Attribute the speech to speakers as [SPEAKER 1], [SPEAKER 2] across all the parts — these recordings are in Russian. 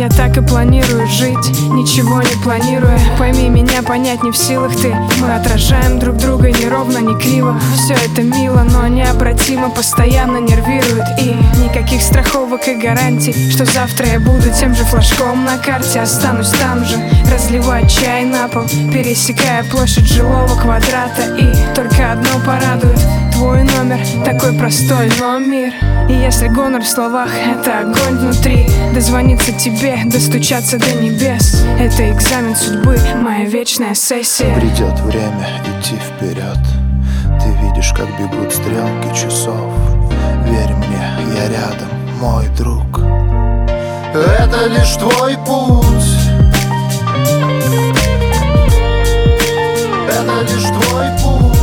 [SPEAKER 1] Я так и планирую жить, ничего не планируя. Пойми меня, понять не в силах ты. Мы отражаем друг друга неровно, не криво. Все это мило, но необратимо, постоянно нервирует. И никаких страховок и гарантий, что завтра я буду тем же флажком на карте. Останусь там же, разливать чай на пол, пересекая площадь жилого квадрата. И только одно порадует: твой номер такой простой, но мир. И если гонор в словах — это огонь внутри, дозвониться тебе, достучаться до небес — это экзамен судьбы, моя вечная сессия.
[SPEAKER 2] Придет время идти вперед. Ты видишь, как бегут стрелки часов. Верь мне, я рядом, мой друг. Это лишь твой путь. Это лишь твой путь.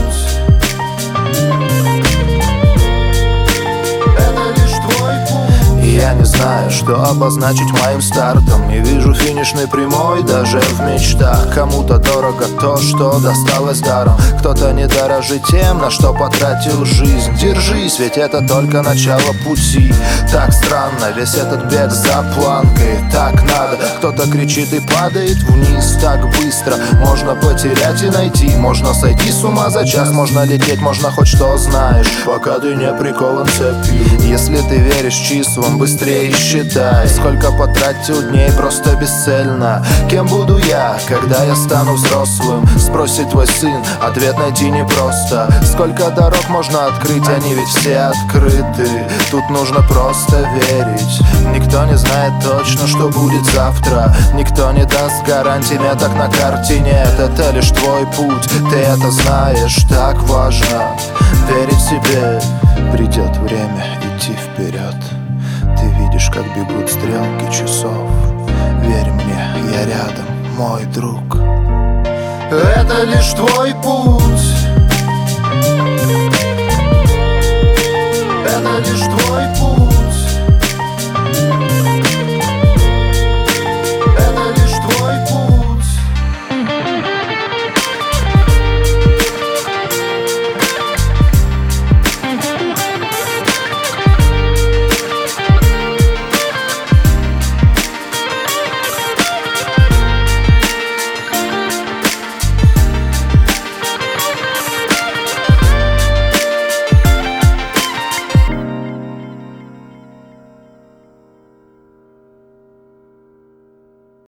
[SPEAKER 2] Я не знаю, что обозначить моим стартом. Не вижу финишной прямой даже в мечтах. Кому-то дорого то, что досталось даром. Кто-то не дорожит тем, на что потратил жизнь. Держись, ведь это только начало пути. Так странно, весь этот бег за планкой. Так надо, кто-то кричит и падает вниз так быстро. Можно потерять и найти, можно сойти с ума за час. Можно лететь, можно хоть что знаешь, пока ты не прикован цепью. Если ты веришь числам, быстрее считай, сколько потратил дней просто бесцельно. Кем буду я, когда я стану взрослым? Спросит твой сын, ответ найти непросто. Сколько дорог можно открыть, они ведь все открыты. Тут нужно просто верить. Никто не знает точно, что будет завтра. Никто не даст гарантий, меток на карте нет. Это лишь твой путь, ты это знаешь, так важно верить в себе. Придет время идти вперед. Ты видишь, как бегут стрелки часов. Верь мне, я рядом, мой друг. Это лишь твой путь. Это лишь твой путь.